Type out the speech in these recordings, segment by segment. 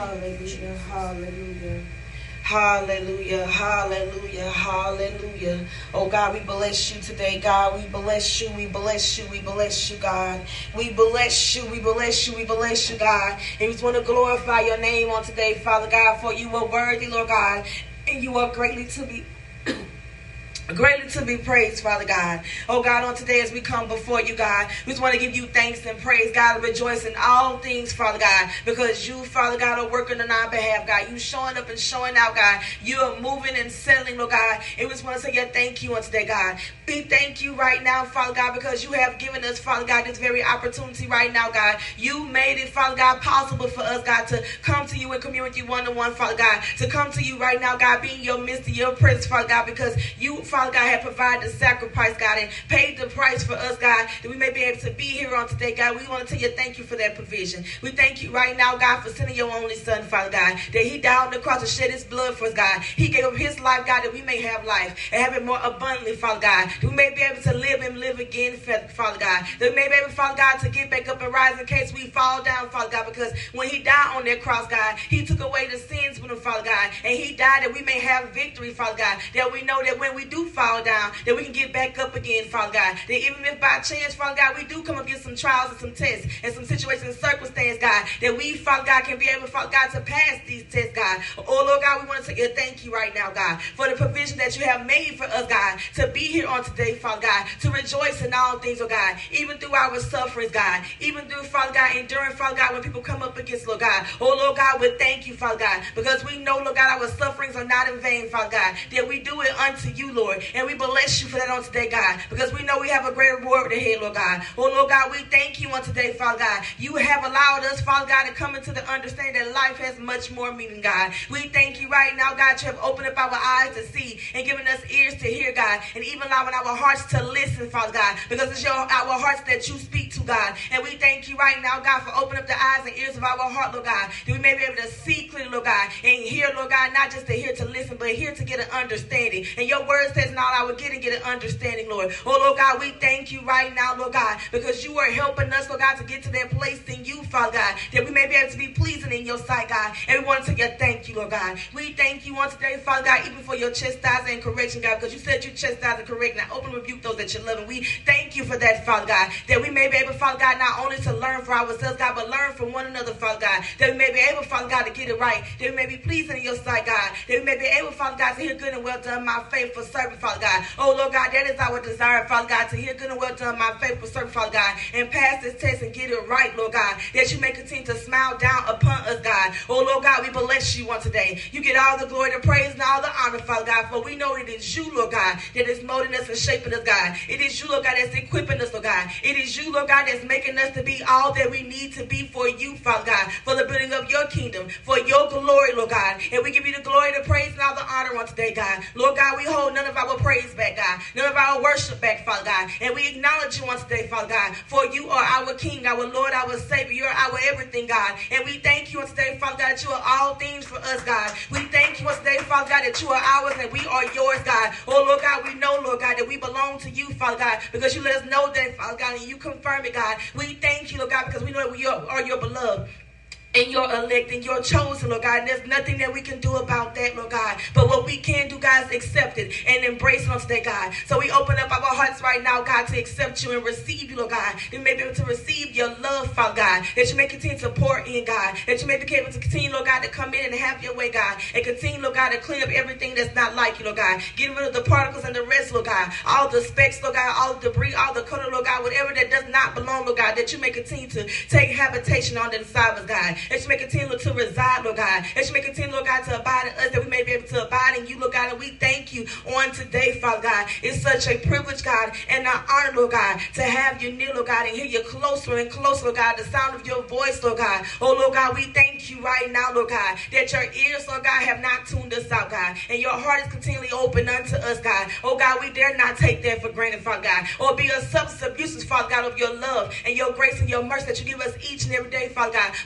Hallelujah, hallelujah. Hallelujah, hallelujah, hallelujah. Oh God, we bless you today, God. We bless you, we bless you, we bless you, God. We bless you, we bless you, we bless you, God. And we just want to glorify your name on today, Father God, for you are worthy, Lord God, and you are greatly to be praised, Father God. Oh God, on today as we come before you, God, we just want to give you thanks and praise, God, and rejoice in all things, Father God, because you, Father God, are working on our behalf, God. You showing up and showing out, God. You are moving and settling, Lord God. And we just want to say thank you on today, God. We thank you right now, Father God, because you have given us, Father God, this very opportunity right now, God. You made it, Father God, possible for us, God, to come to you and commune with you one-on-one, Father God, to come to you right now, God, be in your midst, in your presence, Father God, because you, Father God, have provided the sacrifice, God, and paid the price for us, God, that we may be able to be here on today, God. We want to tell you thank you for that provision. We thank you right now, God, for sending your only son, Father God, that he died on the cross to shed his blood for us, God. He gave up his life, God, that we may have life and have it more abundantly, Father God, that we may be able to live and live again, Father God, that we may be able, Father God, to get back up and rise in case we fall down, Father God, because when he died on that cross, God, he took away the sins from him, Father God, and he died that we may have victory, Father God, that we know that when we do fall down, that we can get back up again, Father God. That even if by chance, Father God, we do come against some trials and some tests and some situations and circumstances, God, that we, Father God, can be able, Father God, to pass these tests, God. Oh, Lord God, we want to say thank you right now, God, for the provision that you have made for us, God, to be here on today, Father God, to rejoice in all things, oh God, even through our sufferings, God, even through, Father God, enduring, Father God, when people come up against, Lord God. Oh, Lord God, we thank you, Father God, because we know, Lord God, our sufferings are not in vain, Father God, that we do it unto you, Lord, and we bless you for that on today, God, because we know we have a great reward ahead, Lord God. Oh, Lord God, we thank you on today, Father God. You have allowed us, Father God, to come into the understanding that life has much more meaning, God. We thank you right now, God, you have opened up our eyes to see and given us ears to hear, God, and even allowing our hearts to listen, Father God, because it's our hearts that you speak to, God. And we thank you right now, God, for opening up the eyes and ears of our heart, Lord God, that we may be able to see clearly, Lord God, and hear, Lord God, not just to hear to listen, but hear to get an understanding. And your word says, now I will get an understanding, Lord. Oh, Lord God, we thank you right now, Lord God, because you are helping us, Lord God, to get to that place in you, Father God, that we may be able to be pleasing in your sight, God. And we want to tell you thank you, Lord God. We thank you on today, Father God, even for your chastising and correction, God, because you said you chastise and correct, and I open and rebuke those that you love. And we thank you for that, Father God, that we may be able, Father God, not only to learn for ourselves, God, but learn from one another, Father God, that we may be able, Father God, to get it right, that we may be pleasing in your sight, God, that we may be able, Father God, to hear good and well done, my faithful servant, Father God. Oh, Lord God, that is our desire, Father God, to hear good and well done, my faithful servant, Father God, and pass this test and get it right, Lord God, that you may continue to smile down upon us, God. Oh, Lord God, we bless you on today. You get all the glory, the praise, and all the honor, Father God, for we know it is you, Lord God, that is molding us and shaping us, God. It is you, Lord God, that's equipping us, Lord God. It is you, Lord God, that's making us to be all that we need to be for you, Father God, for the building of your kingdom, for your glory, Lord God. And we give you the glory, the praise, and all the honor on today, God. Lord God, we hold none of our praise back, God, none of our worship back, Father God, and we acknowledge you on today, Father God, for you are our King, our Lord, our Savior. You're our everything, God, and we thank you on today, Father God, that you are all things for us, God. We thank you on today, Father God, that you are ours and we are yours, God. Oh, Lord God, we know, Lord God, that we belong to you, Father God, because you let us know that, Father God, and you confirm it, God. We thank you, Lord God, because we know that we are your beloved and your elect and your chosen, Lord God. And there's nothing that we can do about that, Lord God. But what we can do, God, is accept it and embrace it on today, God. So we open up our hearts right now, God, to accept you and receive you, Lord God. That we may be able to receive your love, Father God. That you may continue to pour in, God. That you may be able to continue, Lord God, to come in and have your way, God. And continue, Lord God, to clean up everything that's not like you, Lord God. Get rid of the particles and the rest, Lord God. All the specks, Lord God. All the debris, all the color, Lord God. Whatever that does not belong, Lord God. That you may continue to take habitation on the inside of us, God. That you may continue to reside, Lord God. That you may continue, Lord God, to abide in us, that we may be able to abide in you, Lord God. And we thank you on today, Father God. It's such a privilege, God, and an honor, Lord God, to have you near, Lord God, and hear you closer and closer, Lord God, the sound of your voice, Lord God. Oh, Lord God, we thank you right now, Lord God, that your ears, Lord God, have not tuned us out, God, and your heart is continually open unto us, God. Oh, God, we dare not take that for granted, Father God, or be a substance abuses, Father God, of your love and your grace and your mercy that you give us each and every day, Father God. But we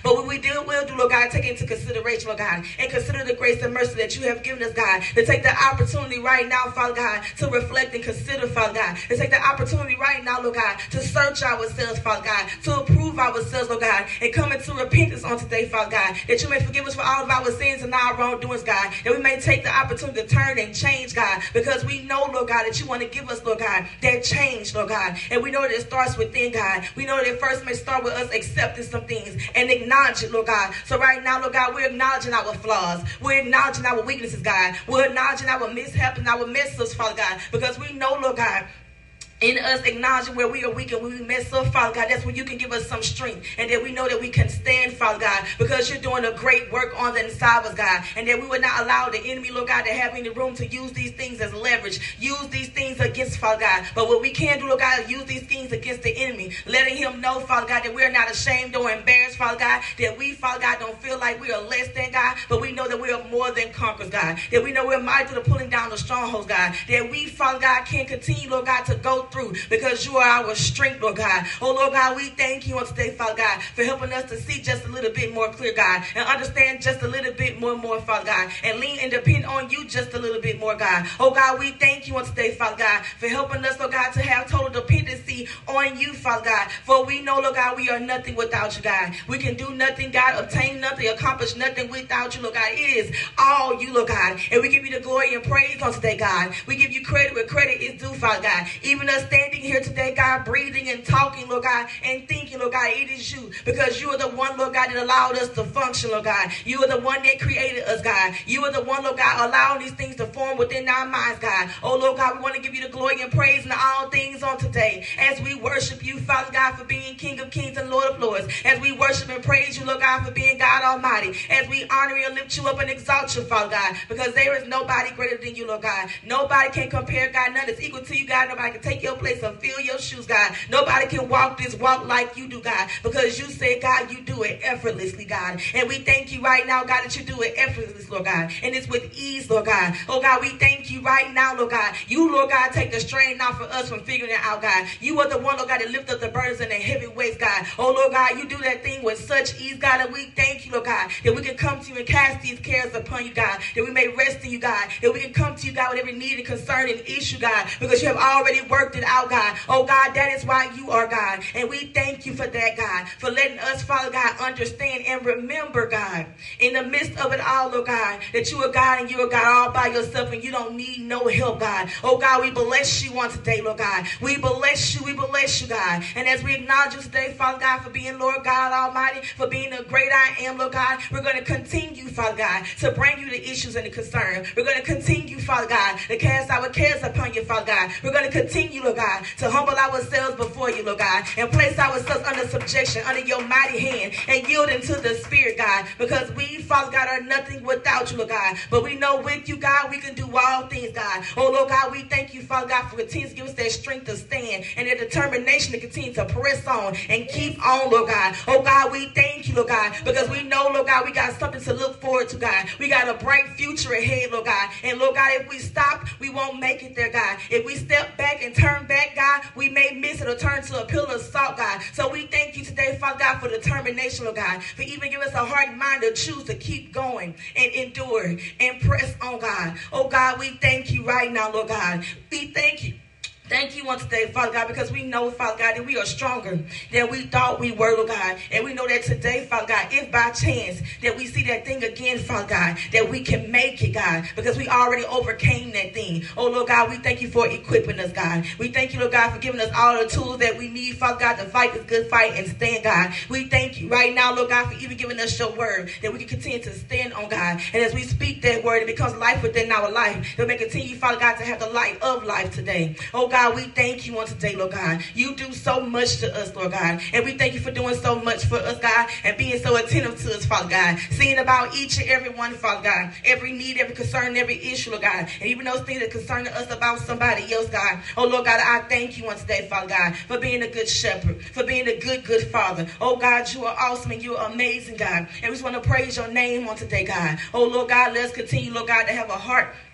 will do, Lord God, take into consideration, Lord God, and consider the grace and mercy that you have given us, God, to take the opportunity right now, Father God, to reflect and consider, Father God, to take the opportunity right now, Lord God, to search ourselves, Father God, to approve ourselves, Lord God, and come into repentance on today, Father God, that you may forgive us for all of our sins and our wrongdoings, God, that we may take the opportunity to turn and change, God, because we know, Lord God, that you want to give us, Lord God, that change, Lord God, and we know that it starts within, God. We know that it first may start with us accepting some things and acknowledge it, Lord God. So right now, Lord God, we're acknowledging our flaws. We're acknowledging our weaknesses, God. We're acknowledging our mishaps and our messes, Father God, because we know, Lord God, in us acknowledging where we are weak and when we mess up, Father God, that's when you can give us some strength, and that we know that we can stand, Father God, because you're doing a great work on the inside of us, God, and that we would not allow the enemy, Lord God, to have any room to use these things as leverage, use these things against, Father God. But what we can do, Lord God, is use these things against the enemy, letting him know, Father God, that we're not ashamed or embarrassed, Father God, that we, Father God, don't feel like we are less than, God, but we know that we are more than conquerors, God, that we know we're mighty through the pulling down the strongholds, God, that we, Father God, can continue, Lord God, to go through because you are our strength, Lord God. Oh, Lord God, we thank you on today, Father God, for helping us to see just a little bit more clear, God, and understand just a little bit more, Father God, and lean and depend on you just a little bit more, God. Oh, God, we thank you on today, Father God, for helping us, Lord God, to have total dependency on you, Father God, for we know, Lord God, we are nothing without you, God. We can do nothing, God, obtain nothing, accomplish nothing without you, Lord God. It is all you, Lord God, and we give you the glory and praise on today, God. We give you credit where credit is due, Father God. Even us standing here today, God, breathing and talking, Lord God, and thinking, Lord God, it is you, because you are the one, Lord God, that allowed us to function, Lord God. You are the one that created us, God. You are the one, Lord God, allowing these things to form within our minds, God. Oh, Lord God, we want to give you the glory and praise in all things on today as we worship you, Father God, for being King of Kings and Lord of Lords, as we worship and praise you, Lord God, for being God Almighty, as we honor you and lift you up and exalt you, Father God, because there is nobody greater than you, Lord God. Nobody can compare, God. None is equal to you, God. Nobody can take your place and fill your shoes, God. Nobody can walk this walk like you do, God, because you say, God, you do it effortlessly, God. And we thank you right now, God, that you do it effortlessly, Lord God. And it's with ease, Lord God. Oh, God, we thank you right now, Lord God. You, Lord God, take the strain off for us from figuring it out, God. You are the one, Lord God, that lift up the burdens and the heavy weights, God. Oh, Lord God, you do that thing with such ease, God, and we thank you, Lord God, that we can come to you and cast these cares upon you, God, that we may rest in you, God, that we can come to you, God, with every need and concern and issue, God, because you have already worked it out, God. Oh, God, that is why you are God, and we thank you for that, God, for letting us, Father God, understand and remember, God, in the midst of it all, Lord God, that you are God and you are God all by yourself, and you don't need no help, God. Oh, God, we bless you on today, Lord God. We bless you, God. And as we acknowledge you today, Father God, for being Lord God Almighty, for being the great I am, Lord God, we're going to continue, Father God, to bring you the issues and the concern. We're going to continue, Father God, to cast our cares upon you, Father God. We're going to continue, Lord God, to humble ourselves before you, Lord God, and place ourselves under subjection, under your mighty hand, and yield into the Spirit, God, because we, Father God, are nothing without you, Lord God. But we know with you, God, we can do all things, God. Oh, Lord God, we thank you, Father God, for continuing to give us that strength to stand and that determination to continue to press on and keep on, Lord God. Oh, God, we thank you, Lord God, because we know, Lord God, we got something to look forward to, God. We got a bright future ahead, Lord God. And, Lord God, if we stop, we won't make it there, God. If we step back and turn back, God, we may miss it or turn to a pillar of salt, God. So we thank you today, Father God, for determination, Lord God, for even giving us a heart and mind to choose to keep going and endure and press on, God. Oh, God, we thank you right now, Lord God. We thank you. Thank you on today, Father God, because we know, Father God, that we are stronger than we thought we were, Lord God. And we know that today, Father God, if by chance that we see that thing again, Father God, that we can make it, God, because we already overcame that thing. Oh, Lord God, we thank you for equipping us, God. We thank you, Lord God, for giving us all the tools that we need, Father God, to fight this good fight and stand, God. We thank you right now, Lord God, for even giving us your word that we can continue to stand on, God. And as we speak that word, it becomes life within our life. That we may continue, Father God, to have the light of life today. Oh, God, we thank you on today, Lord God. You do so much to us, Lord God. And we thank you for doing so much for us, God, and being so attentive to us, Father God. Seeing about each and every one, Father God. Every need, every concern, every issue, Lord God. And even those things that concern us about somebody else, God. Oh, Lord God, I thank you on today, Father God, for being a good shepherd, for being a good, good Father. Oh, God, you are awesome and you are amazing, God. And we just want to praise your name on today, God. Oh, Lord God, let's continue, Lord God, to have a heart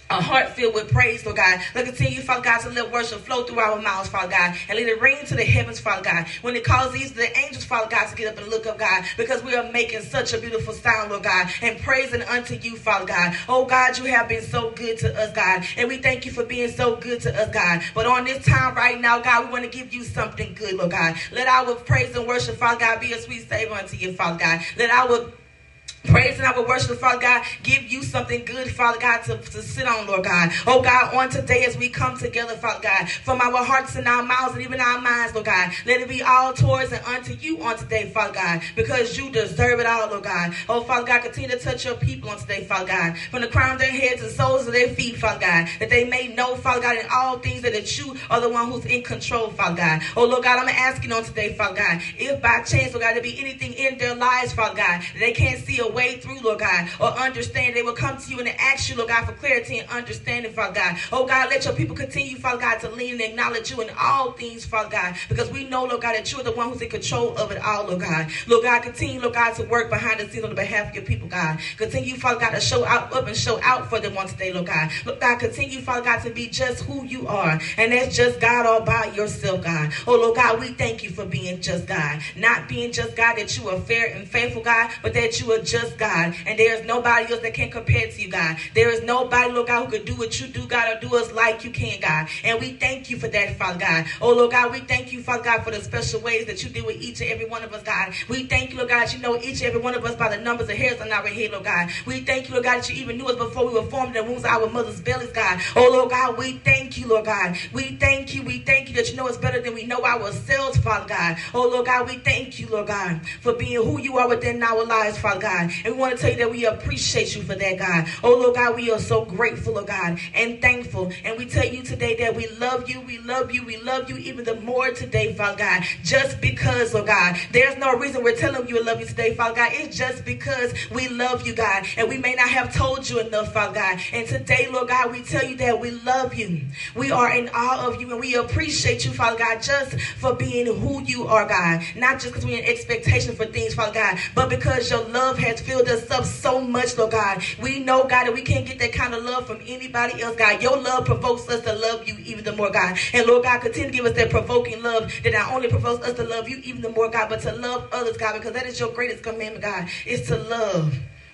a heart filled with praise, Lord God. Let continue, Father God, to let worship flow through our mouths, Father God, and let it ring to the heavens, Father God. When it calls the angels, Father God, to get up and look up, God, because we are making such a beautiful sound, Lord God, and praising unto you, Father God. Oh God, you have been so good to us, God, and we thank you for being so good to us, God. But on this time right now, God, we want to give you something good, Lord God. Let our praise and worship, Father God, be a sweet savor unto you, Father God. Let our praise and our worship, Father God, give you something good, Father God, to sit on, Lord God. Oh God, on today as we come together, Father God, from our hearts and our mouths and even our minds, Lord God, let it be all towards and unto you on today, Father God, because you deserve it all, Lord God. Oh Father God, continue to touch your people on today, Father God, from the crown of their heads to the soles of their feet, Father God, that they may know, Father God, in all things that you are the one who's in control, Father God. Oh Lord God, I'm asking on today, Father God, if by chance, Lord God, there be anything in their lives, Father God, that they can't see a way through, Lord God, or understand, they will come to you and ask you, Lord God, for clarity and understanding, Father God. Oh God, let your people continue, Father God, to lean and acknowledge you in all things, Father God, because we know, Lord God, that you are the one who's in control of it all, Lord God. Lord God, continue, Lord God, to work behind the scenes on the behalf of your people, God. Continue, Father God, to show up and show out for them on today, Lord God. Lord God, continue, Father God, to be just who you are, and that's just God all by yourself, God. Oh Lord God, we thank you for being just God, not being just God, that you are fair and faithful, God, but that you are just God. And there is nobody else that can compare to you, God. There is nobody, Lord God, who can do what you do, God, or do us like you can, God. And we thank you for that, Father God. Oh, Lord God, we thank you, Father God, for the special ways that you did with each and every one of us, God. We thank you, Lord God, that you know each and every one of us by the numbers of hairs on our head, Lord God. We thank you, Lord God, that you even knew us before we were formed in the wombs of our mother's bellies, God. Oh, Lord God, we thank you, Lord God. We thank you that you know us better than we know ourselves, Father God. Oh, Lord God, we thank you, Lord God, for being who you are within our lives, Father God. And we want to tell you that we appreciate you for that, God. Oh, Lord God, we are so grateful, Lord God, and thankful. And we tell you today that we love you, we love you, we love you even the more today, Father God. Just because, Lord God, there's no reason we're telling you we love you today, Father God. It's just because we love you, God. And we may not have told you enough, Father God. And today, Lord God, we tell you that we love you. We are in awe of you, and we appreciate you, Father God, just for being who you are, God. Not just because we're in expectation for things, Father God, but because your love has filled us up so much, Lord God. We know, God, that we can't get that kind of love from anybody else, God. Your love provokes us to love you even the more, God. And Lord God, continue to give us that provoking love that not only provokes us to love you even the more, God, but to love others, God, because that is your greatest commandment, God, is to love.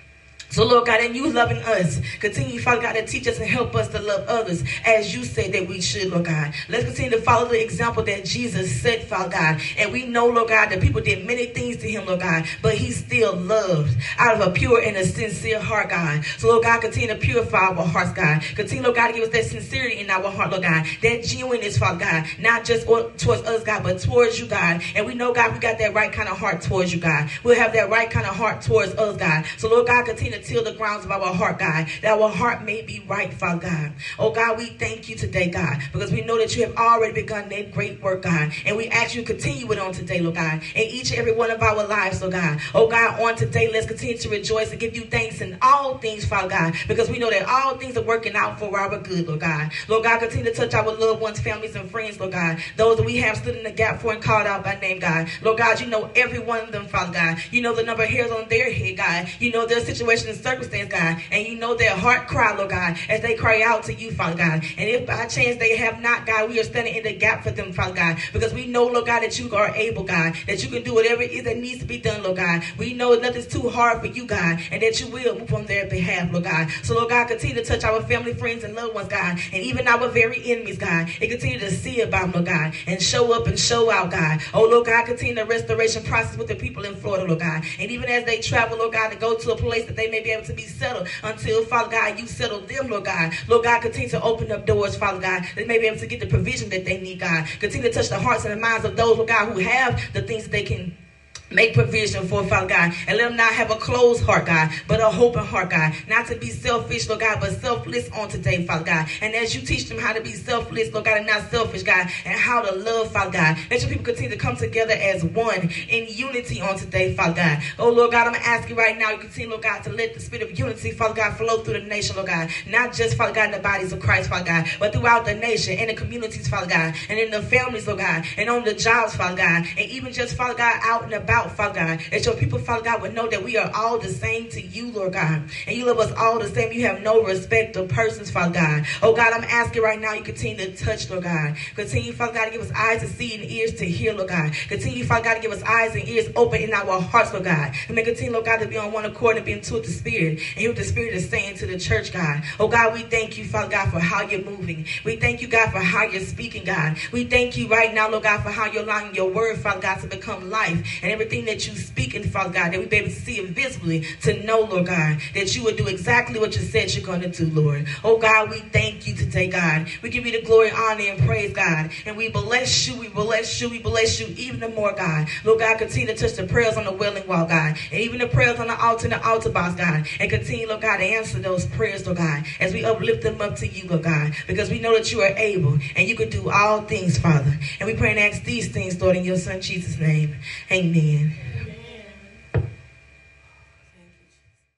So, Lord God, and you loving us, continue, Father God, to teach us and help us to love others as you say that we should, Lord God. Let's continue to follow the example that Jesus set, Father God. And we know, Lord God, that people did many things to him, Lord God, but he still loved out of a pure and a sincere heart, God. So, Lord God, continue to purify our hearts, God. Continue, Lord God, to give us that sincerity in our heart, Lord God. That genuineness, Father God, not just towards us, God, but towards you, God. And we know, God, we got that right kind of heart towards you, God. We'll have that right kind of heart towards us, God. So, Lord God, continue to till the grounds of our heart, God, that our heart may be right, Father God. Oh God, we thank you today, God, because we know that you have already begun that great work, God, and we ask you to continue it on today, Lord God, in each and every one of our lives, Lord God. Oh God, on today, let's continue to rejoice and give you thanks in all things, Father God, because we know that all things are working out for our good, Lord God. Lord God, continue to touch our loved ones, families, and friends, Lord God, those that we have stood in the gap for and called out by name, God. Lord God, you know every one of them, Father God. You know the number of hairs on their head, God. You know their situation and circumstance, God, and you know their heart cry, Lord God, as they cry out to you, Father God. And if by chance they have not, God, we are standing in the gap for them, Father God, because we know, Lord God, that you are able, God, that you can do whatever it is that needs to be done, Lord God. We know nothing's too hard for you, God, and that you will move on their behalf, Lord God. So, Lord God, continue to touch our family, friends, and loved ones, God, and even our very enemies, God, and continue to see about them, Lord God, and show up and show out, God. Oh, Lord God, continue the restoration process with the people in Florida, Lord God, and even as they travel, Lord God, to go to a place that they may be able to be settled until, Father God, you settle them, Lord God. Lord God, continue to open up doors, Father God, that they may be able to get the provision that they need, God. Continue to touch the hearts and the minds of those, Lord God, who have the things that they can make provision for, Father God, and let them not have a closed heart, God, but a open heart, God, not to be selfish, Lord God, but selfless on today, Father God. And as you teach them how to be selfless, Lord God, and not selfish, God, and how to love, Father God, let your people continue to come together as one in unity on today, Father God. Oh, Lord God, I'm going to ask you right now, you continue, Lord God, to let the spirit of unity, Father God, flow through the nation, Lord God, not just, Father God, in the bodies of Christ, Father God, but throughout the nation, in the communities, Father God, and in the families, Lord God, and on the jobs, Father God, and even just, Father God, out and about, out, Father God. That your people, Father God, would know that we are all the same to you, Lord God. And you love us all the same. You have no respect of persons, Father God. Oh God, I'm asking right now you continue to touch, Lord God. Continue, Father God, to give us eyes to see and ears to hear, Lord God. Continue, Father God, to give us eyes and ears open in our hearts, Lord God. And may continue, Lord God, to be on one accord and be in tune with the Spirit. And hear what the Spirit is saying to the church, God. Oh God, we thank you, Father God, for how you're moving. We thank you, God, for how you're speaking, God. We thank you right now, Lord God, for how you're allowing your word, Father God, to become life. And everything that you speak in, Father God, that we be able to see it visibly, to know, Lord God, that you would do exactly what you said you're going to do, Lord. Oh God, we thank you today, God. We give you the glory, honor, and praise, God. And we bless you, we bless you, we bless you even more, God. Lord God, continue to touch the prayers on the Wailing Wall, God. And even the prayers on the altar and the altar box, God. And continue, Lord God, to answer those prayers, Lord God, as we uplift them up to you, Lord God. Because we know that you are able and you can do all things, Father. And we pray and ask these things, Lord, in your Son Jesus' name. Amen.